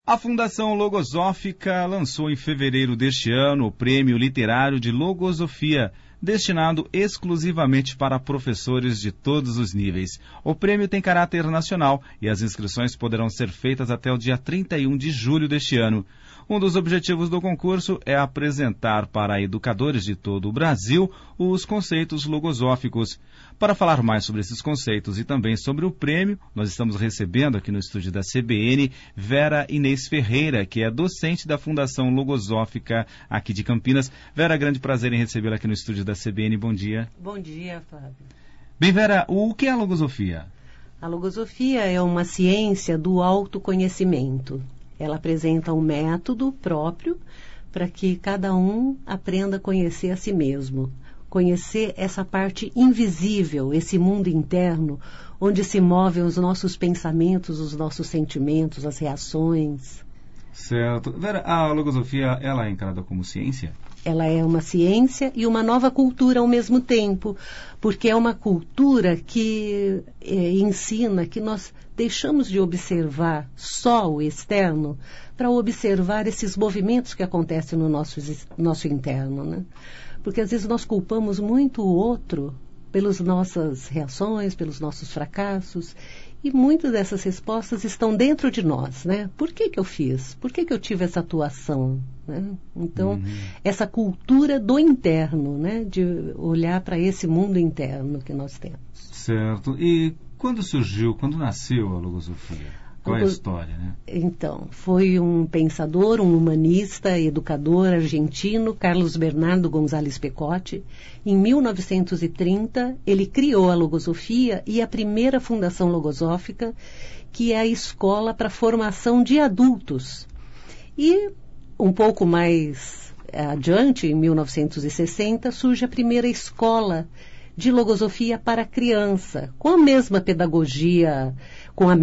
A Fundação Logosófica lançou em fevereiro deste ano o Prêmio Literário de Logosofia, destinado exclusivamente para professores de todos os níveis. O prêmio tem caráter nacional e as inscrições poderão ser feitas até o dia 31 de julho deste ano. Um dos objetivos do concurso é apresentar para educadores de todo o Brasil os conceitos logosóficos. Para falar mais sobre esses conceitos e também sobre o prêmio, nós estamos recebendo aqui no estúdio da CBN Vera Inês Ferreira, que é docente da Fundação Logosófica aqui de Campinas. Vera, grande prazer em recebê-la aqui no estúdio da CBN. Bom dia. Bom dia, Fábio. Bem, Vera, o que é a logosofia? A logosofia é uma ciência do autoconhecimento. Ela apresenta um método próprio para que cada um aprenda a conhecer a si mesmo. Conhecer essa parte invisível, esse mundo interno, onde se movem os nossos pensamentos, os nossos sentimentos, as reações. Certo. Vera, a logosofia, ela é encarada como ciência? Ela é uma ciência e uma nova cultura ao mesmo tempo, porque é uma cultura que ensina que nós deixamos de observar só o externo para observar esses movimentos que acontecem no nosso interno, né? Porque às vezes nós culpamos muito o outro pelas nossas reações, pelos nossos fracassos, e muitas dessas respostas estão dentro de nós, né? Por que eu fiz? Por que eu tive essa atuação? Né? Então, essa cultura do interno, né? De olhar para esse mundo interno que nós temos. Certo. E quando surgiu, quando nasceu a logosofia? Qual é a história, né? Então, foi um pensador, um humanista, educador argentino, Carlos Bernardo González Pecotti. Em 1930, ele criou a logosofia e a primeira fundação logosófica, que é a escola para formação de adultos. E um pouco mais adiante, em 1960, surge a primeira escola de logosofia para criança, com a mesma pedagogia, com a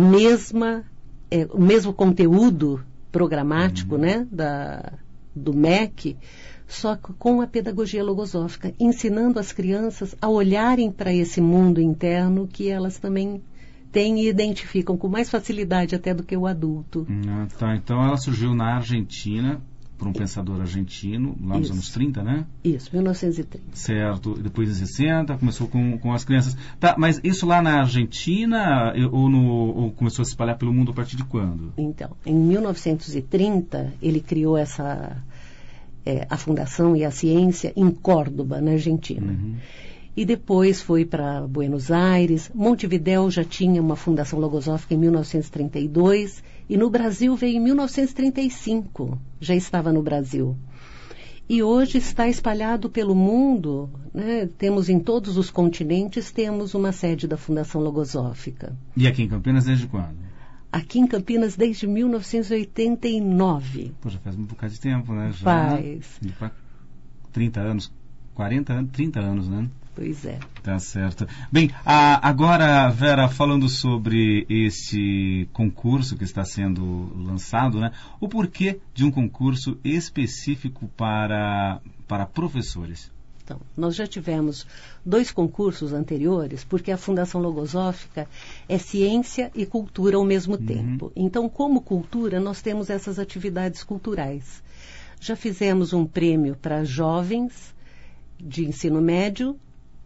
o mesmo conteúdo programático, né, do MEC, só que com a pedagogia logosófica, ensinando as crianças a olharem para esse mundo interno que elas também têm e identificam com mais facilidade até do que o adulto. Tá. Então ela surgiu na Argentina, por um pensador argentino, lá nos anos 30, né? Isso, 1930. Certo. Depois em 60, começou com as crianças. Tá, mas isso lá na Argentina ou começou a se espalhar pelo mundo a partir de quando? Então, em 1930, ele criou a fundação e a ciência em Córdoba, na Argentina. E depois foi para Buenos Aires. Montevidéu já tinha uma fundação logosófica em 1932 e no Brasil veio em 1935. Já estava no Brasil. E hoje está espalhado pelo mundo, né? Temos em todos os continentes, temos uma sede da Fundação Logosófica. E aqui em Campinas desde quando? Aqui em Campinas desde 1989. Pô, já faz um bocado de tempo, né? Já faz. 30 anos, 40 anos, 30 anos, né? Pois é. Tá certo. Bem, agora, Vera, falando sobre esse concurso que está sendo lançado, né? O porquê de um concurso específico para professores? Então, nós já tivemos 2 concursos anteriores, porque a Fundação Logosófica é ciência e cultura ao mesmo tempo. Então, como cultura, nós temos essas atividades culturais. Já fizemos um prêmio para jovens de ensino médio,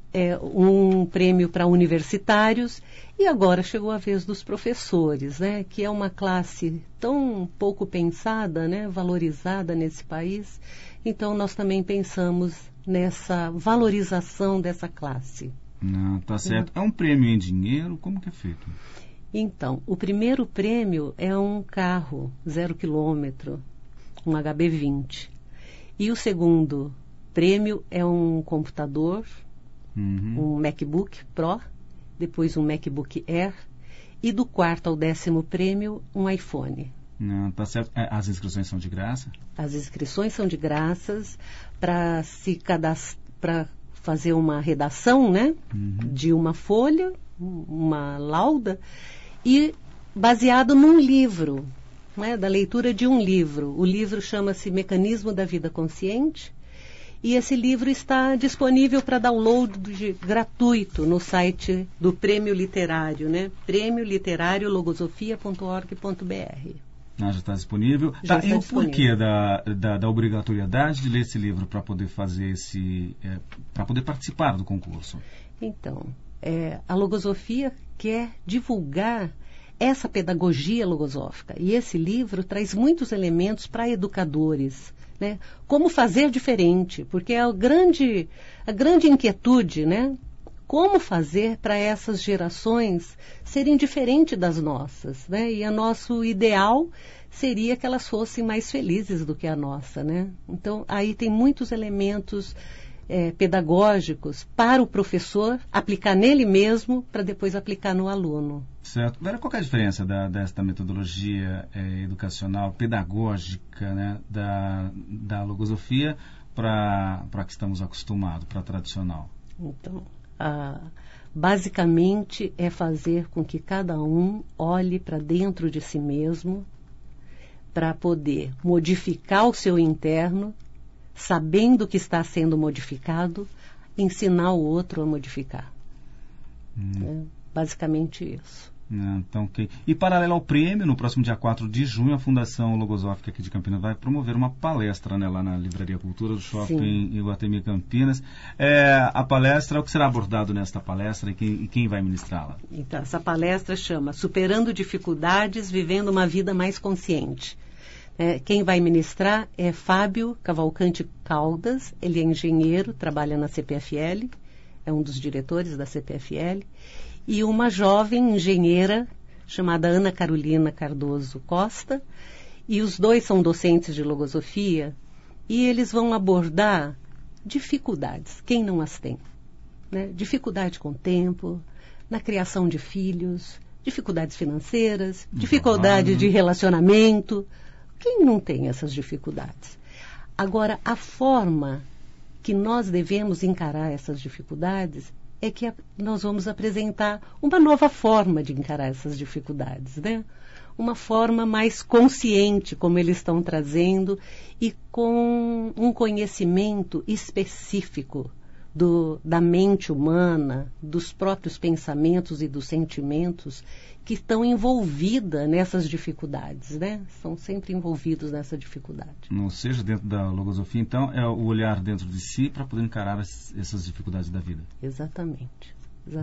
um prêmio para universitários e agora chegou a vez dos professores, né, que é uma classe tão pouco pensada, né, valorizada nesse país. Então nós também pensamos nessa valorização dessa classe. Tá certo. É um prêmio em dinheiro? Como que é feito? Então, o primeiro prêmio é um carro 0 quilômetro, um HB20. E o segundo prêmio é um computador, um MacBook Pro, depois um MacBook Air e do 4º ao 10º prêmio um iPhone. Tá certo. As inscrições são de graça? As inscrições são de graças para se cadastrar, para fazer uma redação, né, de uma folha, uma lauda e baseado num livro, né, da leitura de um livro. O livro chama-se Mecanismo da Vida Consciente. E esse livro está disponível para download gratuito no site do Prêmio Literário, né? prêmioliterariologosofia.org.br. Já está disponível. Já está e o disponível. porquê da obrigatoriedade de ler esse livro para poder fazer para poder participar do concurso? Então, a logosofia quer divulgar essa pedagogia logosófica. E esse livro traz muitos elementos para educadores, né? Como fazer diferente, porque é a grande inquietude, né? Como fazer para essas gerações serem diferentes das nossas, né? E o nosso ideal seria que elas fossem mais felizes do que a nossa, né? Então, aí tem muitos elementos pedagógicos para o professor aplicar nele mesmo para depois aplicar no aluno. Certo. Vera, qual que é a diferença desta metodologia educacional, pedagógica, né, da logosofia para a que estamos acostumados, para a tradicional? Então, basicamente é fazer com que cada um olhe para dentro de si mesmo para poder modificar o seu interno, sabendo que está sendo modificado, ensinar o outro a modificar. Basicamente isso. Então, ok. E paralelo ao prêmio, no próximo dia 4 de junho, a Fundação Logosófica aqui de Campinas vai promover uma palestra, né, lá na Livraria Cultura do Shopping Iguatemi Campinas. A palestra, o que será abordado nesta palestra e quem vai ministrá-la? Então, essa palestra chama Superando Dificuldades, Vivendo uma Vida Mais Consciente. Quem vai ministrar é Fábio Cavalcante Caldas, ele é engenheiro, trabalha na CPFL, é um dos diretores da CPFL, e uma jovem engenheira chamada Ana Carolina Cardoso Costa, e os dois são docentes de logosofia, e eles vão abordar dificuldades, quem não as tem, né? Dificuldade com o tempo, na criação de filhos, dificuldades financeiras, dificuldade de relacionamento. Quem não tem essas dificuldades? Agora, a forma que nós devemos encarar essas dificuldades é que nós vamos apresentar uma nova forma de encarar essas dificuldades, né? Uma forma mais consciente, como eles estão trazendo, e com um conhecimento específico da mente humana, dos próprios pensamentos e dos sentimentos que estão envolvidas nessas dificuldades, né? São sempre envolvidos nessa dificuldade. Ou seja, dentro da logosofia, então, é o olhar dentro de si para poder encarar essas dificuldades da vida. Exatamente.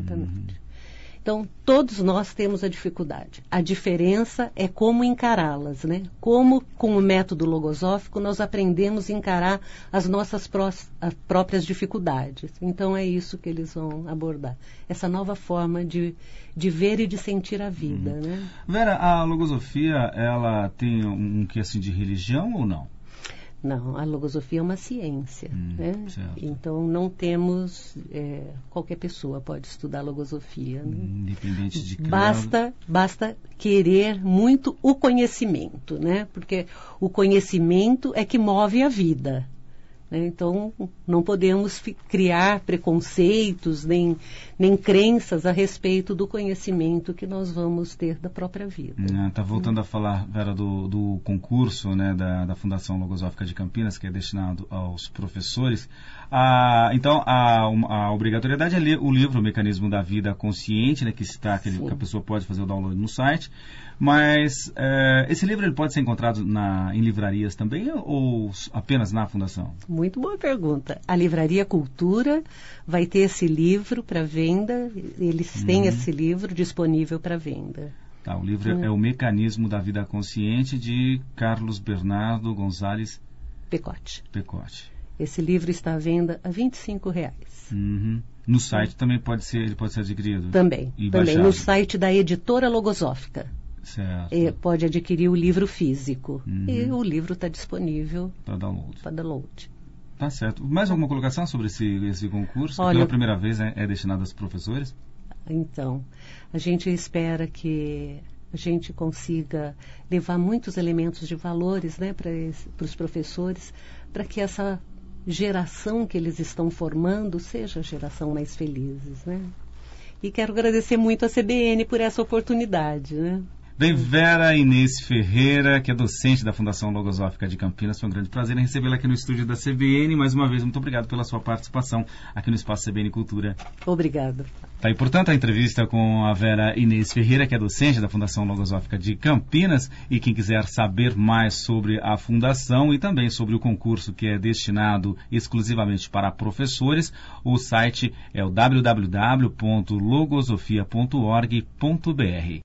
Então, todos nós temos a dificuldade. A diferença é como encará-las, né? Como, com o método logosófico, nós aprendemos a encarar as nossas próprias dificuldades. Então, é isso que eles vão abordar. Essa nova forma de ver e de sentir a vida, né? Vera, a logosofia, ela tem um quê assim de religião ou não? Não, a logosofia é uma ciência, né? Então não temos, qualquer pessoa pode estudar logosofia, né? Independente de credo. Basta querer muito o conhecimento, né? Porque o conhecimento é que move a vida, né? Então não podemos criar preconceitos nem crenças a respeito do conhecimento que nós vamos ter da própria vida. Está voltando a falar, Vera, do concurso, né, da Fundação Logosófica de Campinas, que é destinado aos professores. Então, a obrigatoriedade é ler o livro O Mecanismo da Vida Consciente, né, que a pessoa pode fazer o download no site. Mas esse livro ele pode ser encontrado em livrarias também ou apenas na Fundação? Muito boa pergunta. A Livraria Cultura vai ter esse livro para venda. Eles têm esse livro disponível para venda. Tá, o livro é O Mecanismo da Vida Consciente, de Carlos Bernardo Gonzalez Pecote. Esse livro está à venda a R$25. No site também ele pode ser adquirido? Também no site da editora Logosófica. Certo. Pode adquirir o livro físico. E o livro está disponível para download. Tá certo. Mais alguma colocação sobre esse concurso? Olha, pela primeira vez é destinado aos professores? Então, a gente espera que a gente consiga levar muitos elementos de valores, né, para os professores, para que essa geração que eles estão formando seja a geração mais felizes, né? E quero agradecer muito a CBN por essa oportunidade, né? Bem, Vera Inês Ferreira, que é docente da Fundação Logosófica de Campinas, foi um grande prazer em recebê-la aqui no estúdio da CBN. Mais uma vez, muito obrigado pela sua participação aqui no Espaço CBN Cultura. Obrigado. Tá aí, portanto, a entrevista com a Vera Inês Ferreira, que é docente da Fundação Logosófica de Campinas, e quem quiser saber mais sobre a Fundação e também sobre o concurso que é destinado exclusivamente para professores, o site é o www.logosofia.org.br.